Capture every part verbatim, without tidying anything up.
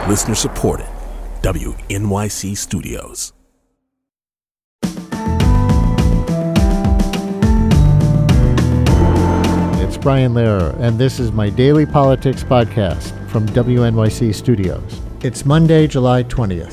Listener supported. W N Y C Studios. It's Brian Lehrer, and this is my daily politics podcast from W N Y C Studios. It's Monday, July twentieth.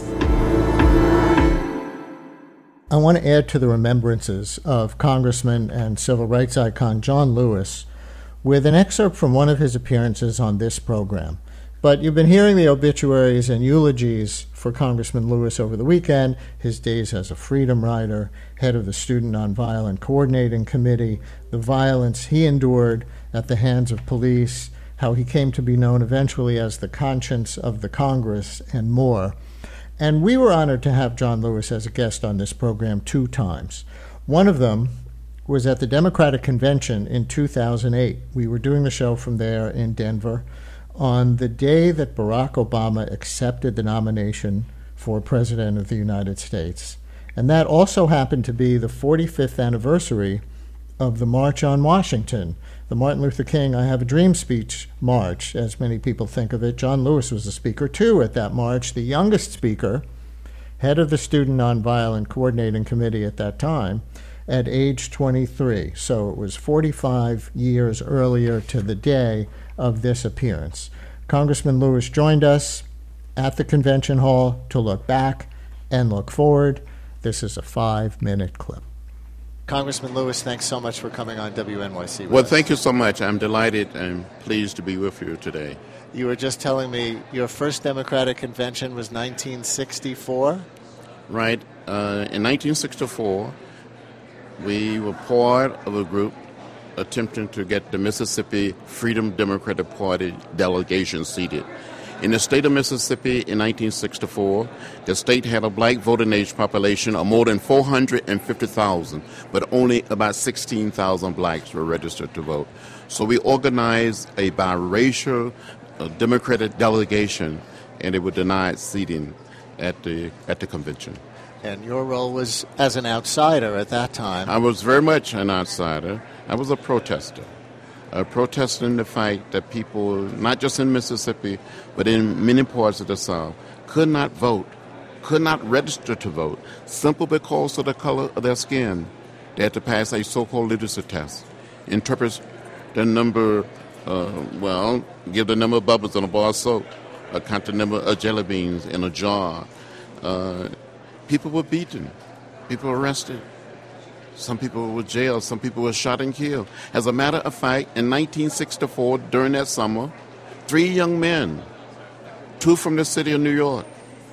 I want to add to the remembrances of Congressman and civil rights icon John Lewis with an excerpt from one of his appearances on this program. But you've been hearing the obituaries and eulogies for Congressman Lewis over the weekend, his days as a freedom rider, head of the Student Nonviolent Coordinating Committee, the violence he endured at the hands of police, how he came to be known eventually as the conscience of the Congress, and more. And we were honored to have John Lewis as a guest on this program two times. One of them was at the Democratic Convention in two thousand eight. We were doing the show from there in Denver on the day that Barack Obama accepted the nomination for President of the United States. And that also happened to be the forty-fifth anniversary of the March on Washington, the Martin Luther King I Have a Dream speech march, as many people think of it. John Lewis was a speaker, too, at that march, the youngest speaker, head of the Student Nonviolent Coordinating Committee at that time, at age twenty-three. So it was forty-five years earlier to the day of this appearance. Congressman Lewis joined us at the convention hall to look back and look forward. This is a five-minute clip. Congressman Lewis, thanks so much for coming on W N Y C. Well, thank you so much. I'm delighted and pleased to be with you today. You were just telling me your first Democratic convention was nineteen sixty-four? Right. Uh, in nineteen sixty-four, we were part of a group attempting to get the Mississippi Freedom Democratic Party delegation seated. In the state of Mississippi in nineteen sixty-four, the state had a black voting age population of more than four hundred fifty thousand, but only about sixteen thousand blacks were registered to vote. So we organized a biracial uh, Democratic delegation, and they were denied seating at the at the convention. And your role was as an outsider at that time. I was very much an outsider. I was a protester. Uh, protesting the fact that people, not just in Mississippi, but in many parts of the South, could not vote, could not register to vote, simply because of the color of their skin. They had to pass a so-called literacy test, interpret the number, uh, well, give the number of bubbles on a bar of soap, uh, count the number of jelly beans in a jar. Uh, people were beaten, people were arrested. Some people were jailed. Some people were shot and killed. As a matter of fact, in nineteen sixty-four, during that summer, three young men, two from the city of New York,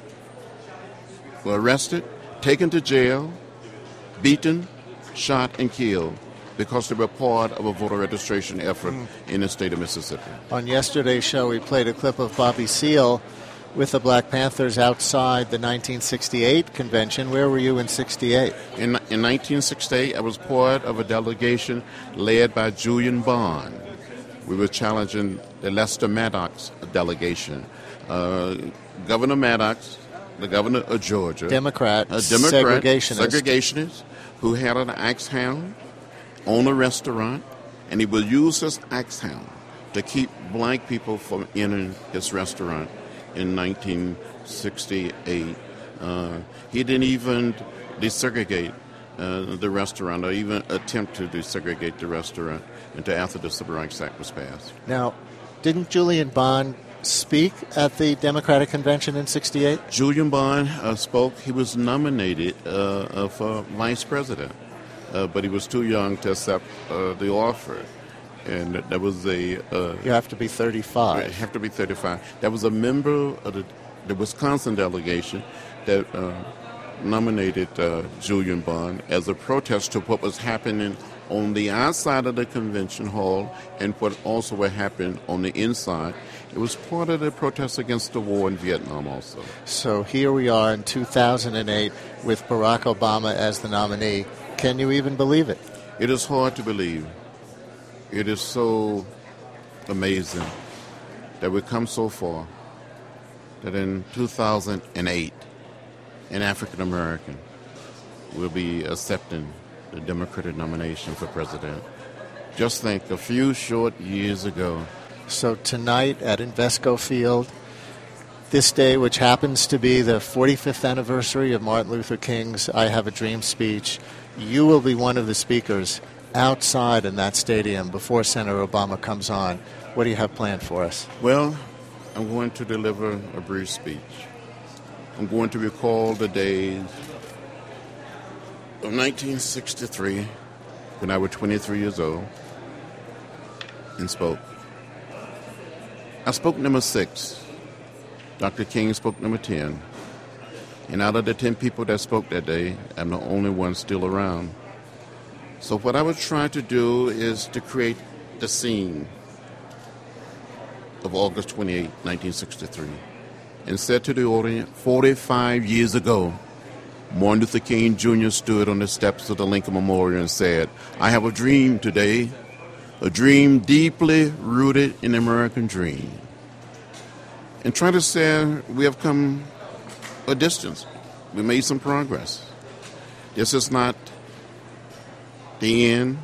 were arrested, taken to jail, beaten, shot, and killed because they were part of a voter registration effort mm. in the state of Mississippi. On yesterday's show, we played a clip of Bobby Seale with the Black Panthers outside the nineteen sixty-eight convention. Where were you in sixty-eight? In, in nineteen sixty-eight, I was part of a delegation led by Julian Bond. We were challenging the Lester Maddox delegation. Uh, Governor Maddox, the governor of Georgia, Democrat, a Democrat segregationist. segregationist who had an axe hound, owned a restaurant, and he would use his axe hound to keep black people from entering his restaurant. In nineteen sixty-eight, uh, he didn't even desegregate uh, the restaurant or even attempt to desegregate the restaurant until after the Civil Rights Act was passed. Now, didn't Julian Bond speak at the Democratic Convention in sixty-eight? Julian Bond uh, spoke. He was nominated uh, uh, for vice president, uh, but he was too young to accept uh, the offer. And that was a... Uh, you have to be thirty-five. You have to be thirty-five. That was a member of the, the Wisconsin delegation that uh, nominated uh, Julian Bond as a protest to what was happening on the outside of the convention hall and what also would happen on the inside. It was part of the protest against the war in Vietnam also. So here we are in two thousand eight with Barack Obama as the nominee. Can you even believe it? It is hard to believe. It is so amazing that we've come so far that in two thousand eight, an African American will be accepting the Democratic nomination for president. Just think, a few short years ago. So tonight at Invesco Field, this day, which happens to be the forty-fifth anniversary of Martin Luther King's I Have a Dream speech, you will be one of the speakers outside in that stadium before Senator Obama comes on. What do you have planned for us? Well, I'm going to deliver a brief speech. I'm going to recall the days of nineteen sixty-three when I was twenty-three years old and spoke. I spoke number six. Doctor King spoke number ten. And out of the ten people that spoke that day, I'm the only one still around. So what I was trying to do is to create the scene of August twenty-eighth, nineteen sixty-three, and said to the audience, forty-five years ago, Martin Luther King Junior stood on the steps of the Lincoln Memorial and said, I have a dream today, a dream deeply rooted in the American dream. And trying to say we have come a distance. We made some progress. This is not the end,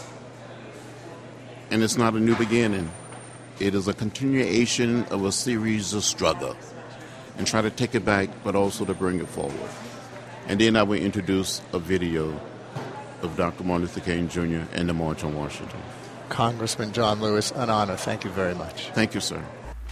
and it's not a new beginning. It is a continuation of a series of struggle, and try to take it back, but also to bring it forward. And then I will introduce a video of Doctor Martin Luther King Junior and the March on Washington. Congressman John Lewis, an honor. Thank you very much. Thank you, sir.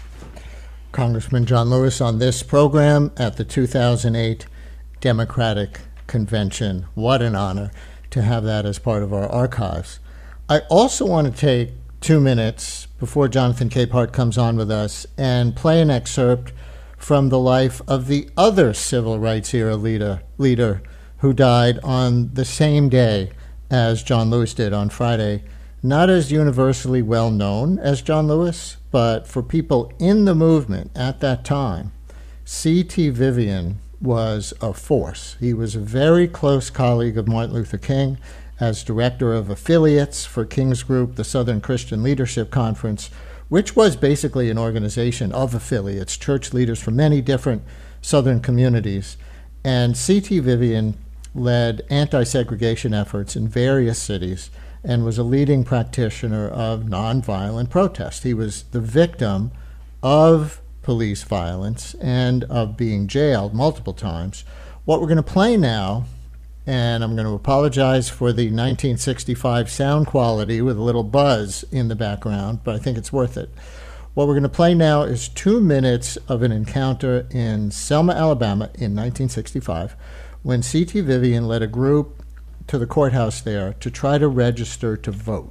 Congressman John Lewis on this program at the two thousand eight Democratic Convention. What an honor to have that as part of our archives. I also want to take two minutes before Jonathan Capehart comes on with us and play an excerpt from the life of the other civil rights era leader, leader who died on the same day as John Lewis did on Friday. Not as universally well known as John Lewis, but for people in the movement at that time, C T Vivian was a force. He was a very close colleague of Martin Luther King as director of affiliates for King's Group, the Southern Christian Leadership Conference, which was basically an organization of affiliates, church leaders from many different Southern communities. And C T Vivian led anti-segregation efforts in various cities and was a leading practitioner of nonviolent protest. He was the victim of police violence and of being jailed multiple times. What we're going to play now, and I'm going to apologize for the nineteen sixty-five sound quality with a little buzz in the background, but I think it's worth it. What we're going to play now is two minutes of an encounter in Selma, Alabama in nineteen sixty-five, when C T Vivian led a group to the courthouse there to try to register to vote.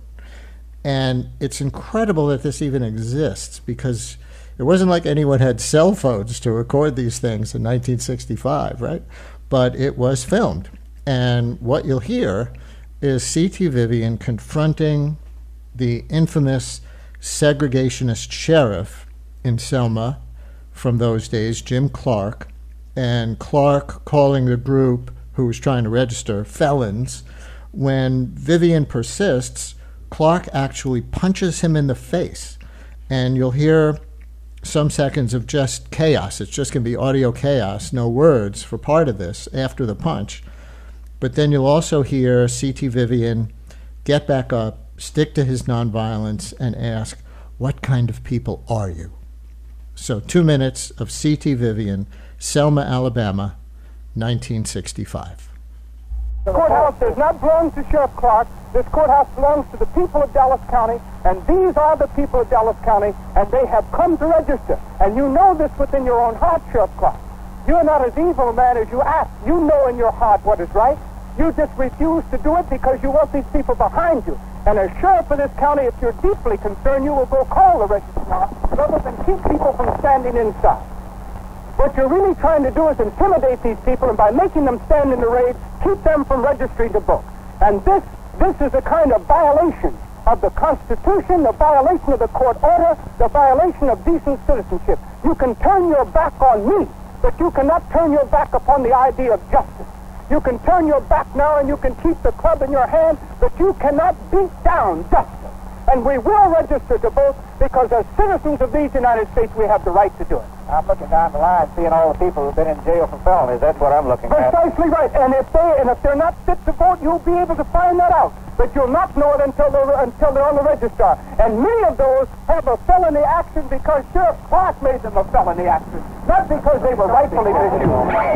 And it's incredible that this even exists, because it wasn't like anyone had cell phones to record these things in nineteen sixty-five, right? But it was filmed. And what you'll hear is C T Vivian confronting the infamous segregationist sheriff in Selma from those days, Jim Clark, and Clark calling the group who was trying to register felons. When Vivian persists, Clark actually punches him in the face. And you'll hear some seconds of just chaos. It's just going to be audio chaos, no words for part of this after the punch. But then you'll also hear C T Vivian get back up, stick to his nonviolence, and ask, what kind of people are you? So two minutes of C T Vivian, Selma, Alabama, nineteen sixty-five. The courthouse does not belong to Sheriff Clark. This courthouse belongs to the people of Dallas County, and these are the people of Dallas County, and they have come to register. And you know this within your own heart, Sheriff Clark. You are not as evil a man as you act. You know in your heart what is right. You just refuse to do it because you want these people behind you. And as sheriff of this county, if you're deeply concerned, you will go call the registrar rather than keep people from standing inside. What you're really trying to do is intimidate these people, and by making them stand in the raid, keep them from registering to vote. And this, this is a kind of violation of the Constitution, the violation of the court order, the violation of decent citizenship. You can turn your back on me, but you cannot turn your back upon the idea of justice. You can turn your back now and you can keep the club in your hand, but you cannot beat down justice. And we will register to vote because as citizens of these United States, we have the right to do it. I'm looking down the line, seeing all the people who've been in jail for felonies. That's what I'm looking at. Precisely right. And if they and if they're not fit to vote, you'll be able to find that out. but you'll not know it until they're, until they're on the register. And many of those have a felony action because Sheriff Clark made them a felony action, not because they were rightfully issued.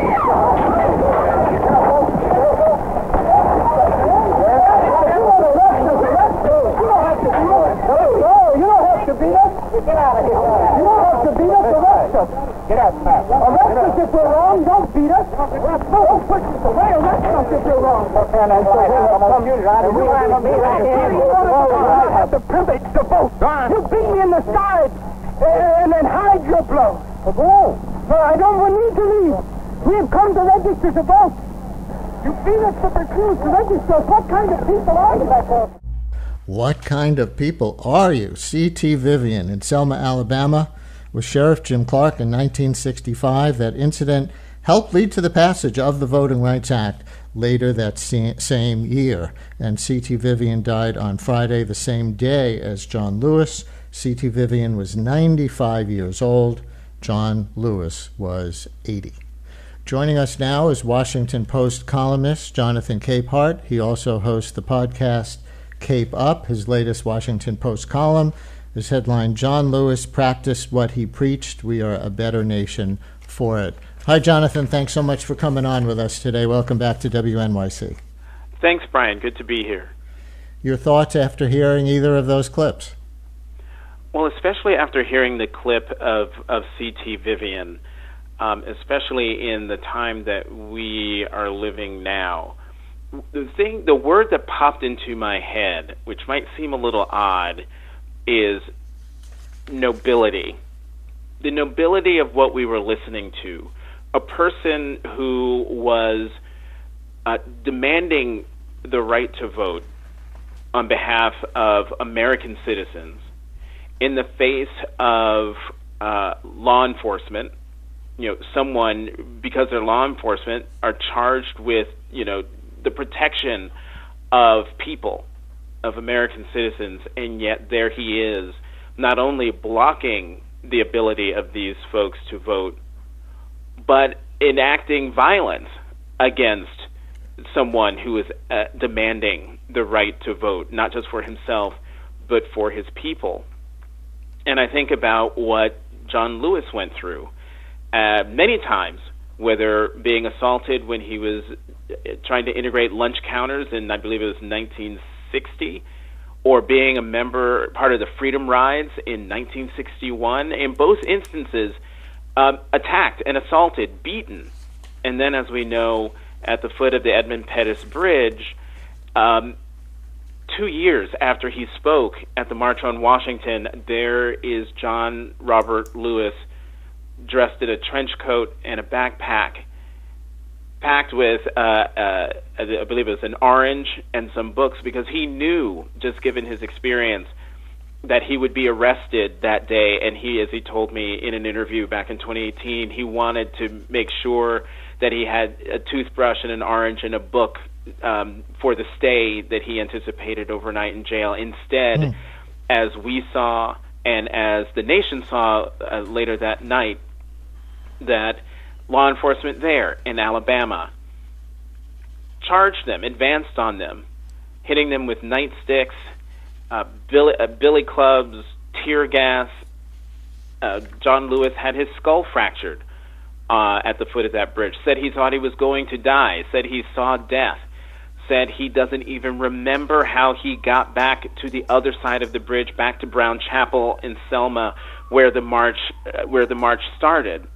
No, you don't have to beat us. Get out of here. You don't have to beat us. Arrest us. Get out, man. Arrest us if we're wrong. Don't beat us. Don't push us away. Arrest us if you're wrong. And I have the privilege to vote. You beat me in the side and then hide your blow. No, I don't need to leave. We have come to register to vote. You beat us but refuse to register. What kind of people are you? What kind of people are you? C T Vivian in Selma, Alabama, with Sheriff Jim Clark in nineteen sixty-five. That incident helped lead to the passage of the Voting Rights Act later that same year. And C T Vivian died on Friday, the same day as John Lewis. C T Vivian was ninety-five years old. John Lewis was eighty. Joining us now is Washington Post columnist Jonathan Capehart. He also hosts the podcast Cape Up. His latest Washington Post column is headlined, John Lewis Practiced What He Preached. We Are a Better Nation for It. Hi, Jonathan. Thanks so much for coming on with us today. Welcome back to W N Y C. Thanks, Brian. Good to be here. Your thoughts after hearing either of those clips? Well, especially after hearing the clip of, of C T Vivian, um, especially in the time that we are living now. The thing, the word that popped into my head, which might seem a little odd, is nobility. The nobility of what we were listening to. A person who was uh, demanding the right to vote on behalf of American citizens in the face of uh, law enforcement. You know, someone, because they're law enforcement, are charged with, you know, the protection of people, of American citizens, and yet there he is, not only blocking the ability of these folks to vote, but enacting violence against someone who is uh, demanding the right to vote, not just for himself, but for his people. And I think about what John Lewis went through uh, many times, whether being assaulted when he was trying to integrate lunch counters in, I believe it was nineteen sixty, or being a member, part of the Freedom Rides in nineteen sixty-one. In both instances, um, attacked and assaulted, beaten. And then, as we know, at the foot of the Edmund Pettus Bridge, um, two years after he spoke at the March on Washington, there is John Robert Lewis dressed in a trench coat and a backpack, packed with, uh, uh, I believe it was an orange and some books, because he knew, just given his experience, that he would be arrested that day. And he, as he told me in an interview back in twenty eighteen, he wanted to make sure that he had a toothbrush and an orange and a book um, for the stay that he anticipated overnight in jail. Instead, mm. as we saw and as the nation saw uh, later that night, that law enforcement there in Alabama charged them, advanced on them, hitting them with nightsticks, uh, billy, uh, billy clubs, tear gas. Uh, John Lewis had his skull fractured uh, at the foot of that bridge, said he thought he was going to die, said he saw death, said he doesn't even remember how he got back to the other side of the bridge, back to Brown Chapel in Selma, where the march, uh, where the march started.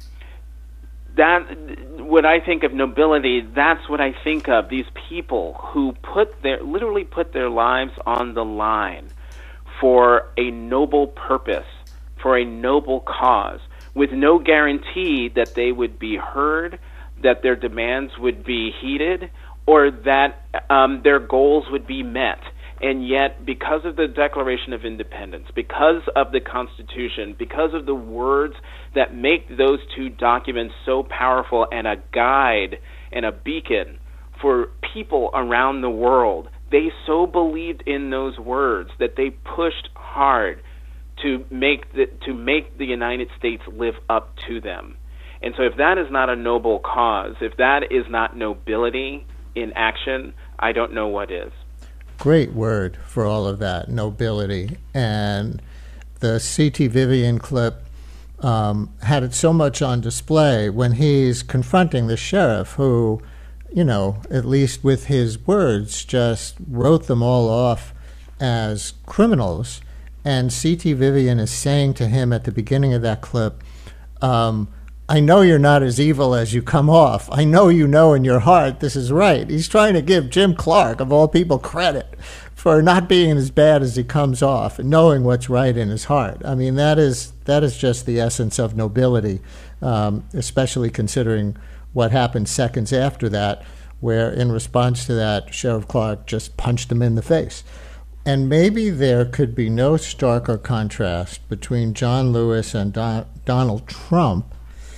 That, when I think of nobility, that's what I think of. These people who put their, literally put their lives on the line for a noble purpose, for a noble cause, with no guarantee that they would be heard, that their demands would be heeded, or that um, their goals would be met. And yet, because of the Declaration of Independence, because of the Constitution, because of the words that make those two documents so powerful and a guide and a beacon for people around the world, they so believed in those words that they pushed hard to make the, to make the United States live up to them. And so if that is not a noble cause, if that is not nobility in action, I don't know what is. great word for all of that, nobility. And the C T Vivian clip um, had it so much on display when he's confronting the sheriff who, you know, at least with his words, just wrote them all off as criminals. And C T Vivian is saying to him at the beginning of that clip, um, I know you're not as evil as you come off. I know you know in your heart this is right. He's trying to give Jim Clark, of all people, credit for not being as bad as he comes off and knowing what's right in his heart. I mean, that is that is just the essence of nobility, um, especially considering what happened seconds after that, where in response to that, Sheriff Clark just punched him in the face. And maybe there could be no starker contrast between John Lewis and Don- Donald Trump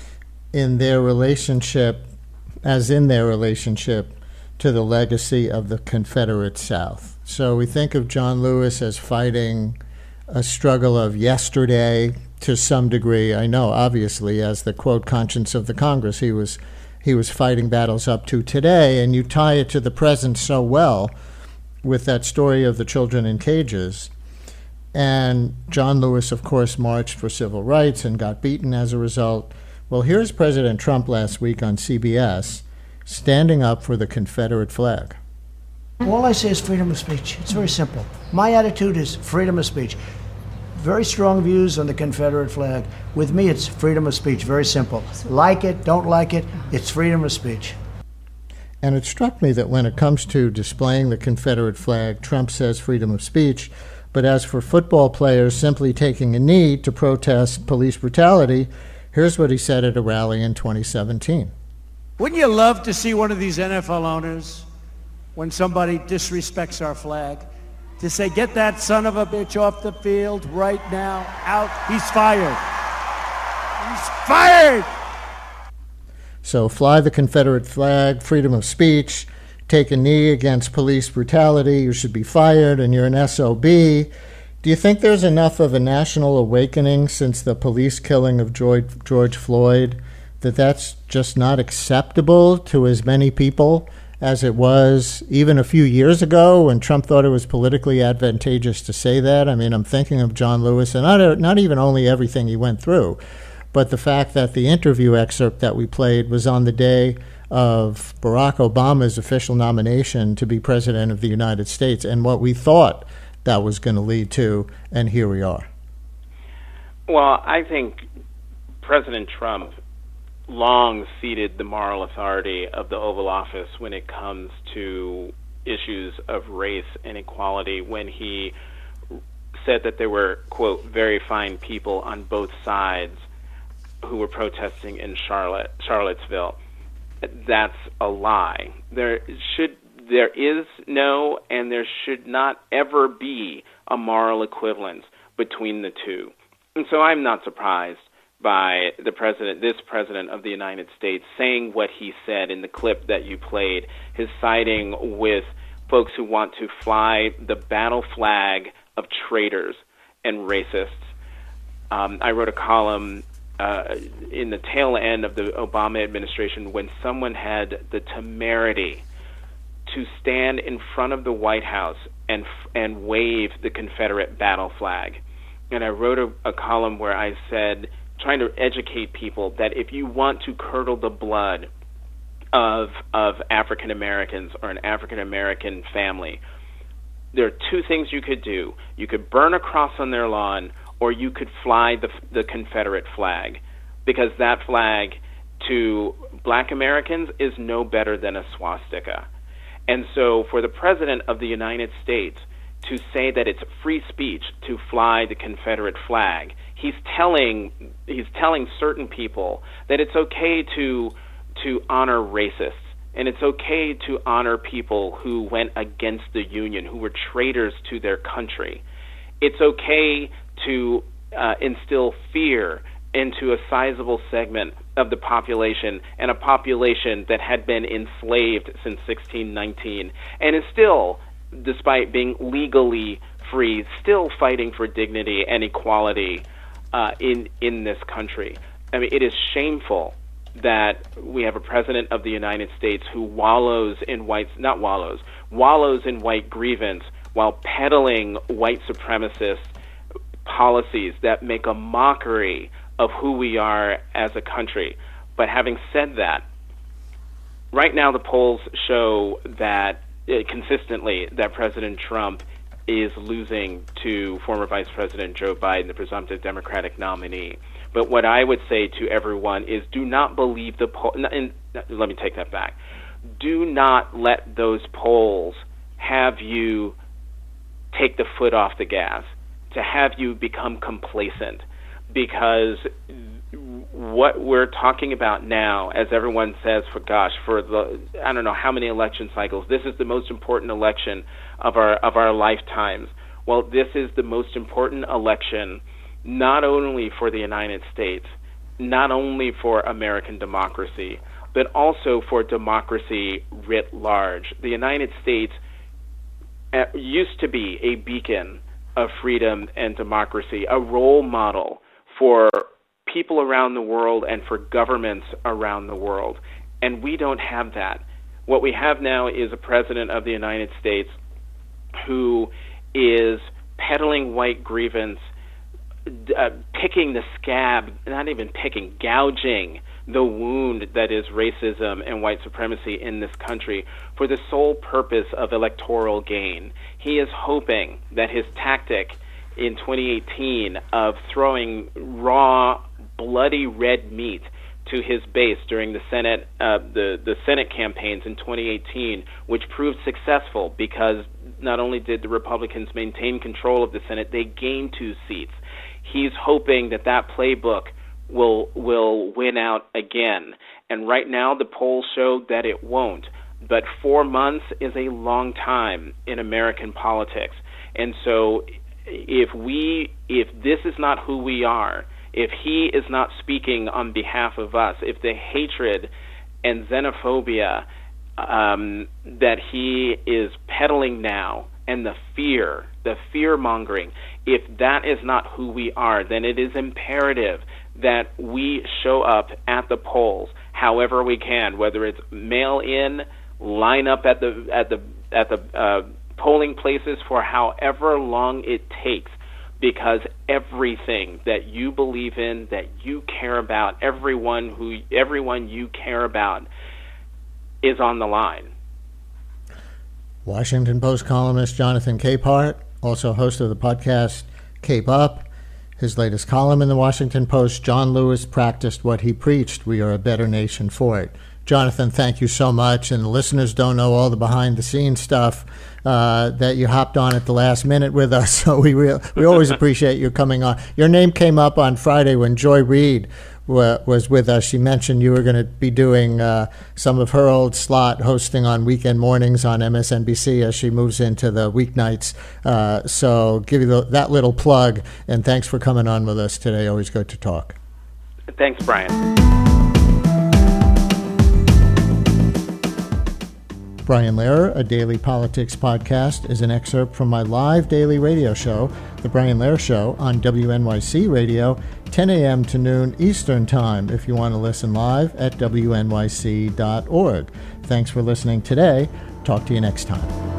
in their relationship, as in their relationship to the legacy of the Confederate South. So we think of John Lewis as fighting a struggle of yesterday to some degree. I know, obviously, as the, quote, conscience of the Congress, he was he was fighting battles up to today, and you tie it to the present so well with that story of the children in cages. And John Lewis, of course, marched for civil rights and got beaten as a result. Well, here's President Trump last week on C B S standing up for the Confederate flag. All I say is freedom of speech. It's very simple. My attitude is freedom of speech. Very strong views on the Confederate flag. With me, it's freedom of speech. Very simple. Like it, don't like it, it's freedom of speech. And it struck me that when it comes to displaying the Confederate flag, Trump says freedom of speech. But as for football players simply taking a knee to protest police brutality, here's what he said at a rally in twenty seventeen. Wouldn't you love to see one of these N F L owners, when somebody disrespects our flag, to say, get that son of a bitch off the field right now, out, he's fired. He's fired! So fly the Confederate flag, freedom of speech, take a knee against police brutality, you should be fired, and you're an S O B. Do you think there's enough of a national awakening since the police killing of George, George Floyd that that's just not acceptable to as many people as it was even a few years ago when Trump thought it was politically advantageous to say that? I mean, I'm thinking of John Lewis, and not, not even only everything he went through, but the fact that the interview excerpt that we played was on the day of Barack Obama's official nomination to be president of the United States, and what we thought that was going to lead to, and here we are. Well, I think President Trump long ceded the moral authority of the Oval Office when it comes to issues of race and equality when he said that there were, quote, very fine people on both sides who were protesting in Charlotte, Charlottesville. That's a lie. There should, there is no, and there should not ever be a moral equivalence between the two. And so I'm not surprised by the president, this president of the United States, saying what he said in the clip that you played, his siding with folks who want to fly the battle flag of traitors and racists. Um, I wrote a column uh, in the tail end of the Obama administration when someone had the temerity to stand in front of the White House and and wave the Confederate battle flag. And I wrote a, a column where I said, trying to educate people that if you want to curdle the blood of of African Americans or an African American family, there are two things you could do. You could burn a cross on their lawn, or you could fly the the Confederate flag, because that flag to black Americans is no better than a swastika. And so for the President of the United States to say that it's free speech to fly the Confederate flag, he's telling he's telling certain people that it's okay to to honor racists, and it's okay to honor people who went against the Union, who were traitors to their country. It's okay to uh, instill fear into a sizable segment of the population, and a population that had been enslaved since sixteen nineteen, and is still, despite being legally free, still fighting for dignity and equality uh, in in this country. I mean, it is shameful that we have a president of the United States who wallows in white, not wallows, wallows in white grievance while peddling white supremacist policies that make a mockery of who we are as a country. But having said that, right now the polls show that uh, consistently that President Trump is losing to former Vice President Joe Biden, the presumptive Democratic nominee. But what I would say to everyone is do not believe the poll. And let me take that back. Do not let those polls have you take the foot off the gas, to have you become complacent, because what we're talking about now, as everyone says, for gosh, for the I don't know how many election cycles, this is the most important election of our of our lifetimes. Well, this is the most important election not only for the United States, not only for American democracy, but also for democracy writ large. The United States used to be a beacon of freedom and democracy, a role model for people around the world and for governments around the world. And we don't have that. What we have now is a president of the United States who is peddling white grievance, uh, picking the scab, not even picking, gouging the wound that is racism and white supremacy in this country for the sole purpose of electoral gain. He is hoping that his tactic in twenty eighteen of throwing raw, bloody red meat to his base during the Senate uh, the, the Senate campaigns in twenty eighteen, which proved successful because not only did the Republicans maintain control of the Senate, they gained two seats. He's hoping that that playbook will will win out again. And right now the polls show that it won't. But four months is a long time in American politics. And so if we if this is not who we are, if he is not speaking on behalf of us, if the hatred and xenophobia um, that he is peddling now, and the fear, the fear-mongering, if that is not who we are, then it is imperative that we show up at the polls however we can, whether it's mail in, line up at the at the at the uh, polling places for however long it takes, because everything that you believe in, that you care about, everyone who everyone you care about is on the line. Washington Post columnist Jonathan Capehart, also host of the podcast Cape Up. His latest column in the Washington Post, John Lewis practiced what he preached. We are a better nation for it. Jonathan, thank you so much. And the listeners don't know all the behind-the-scenes stuff uh, that you hopped on at the last minute with us. So we re- we always appreciate you coming on. Your name came up on Friday when Joy Reid w- was with us. She mentioned you were going to be doing uh, some of her old slot hosting on weekend mornings on M S N B C as she moves into the weeknights. Uh, so give you the, that little plug. And thanks for coming on with us today. Always good to talk. Thanks, Brian. Brian Lehrer, a daily politics podcast, is an excerpt from my live daily radio show, The Brian Lehrer Show, on W N Y C Radio, ten a.m. to noon Eastern Time, if you want to listen live at W N Y C dot org. Thanks for listening today. Talk to you next time.